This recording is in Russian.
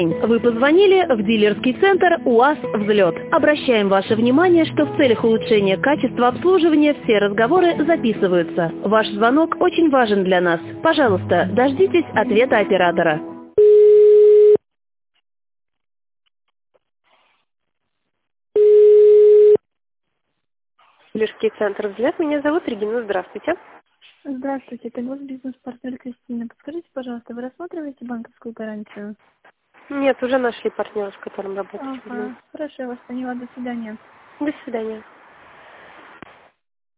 Вы позвонили в дилерский центр УАЗ «Взлет». Обращаем ваше внимание, что в целях улучшения качества обслуживания все разговоры записываются. Ваш звонок очень важен для нас. Пожалуйста, дождитесь ответа оператора. Дилерский центр «Взлет». Меня зовут Регина. Здравствуйте. Здравствуйте, это бизнес-партнер Кристина. Подскажите, пожалуйста, вы рассматриваете банковскую гарантию? Нет, уже нашли партнера, с которым работать будем. Ага, хорошо, я вас поняла. До свидания. До свидания.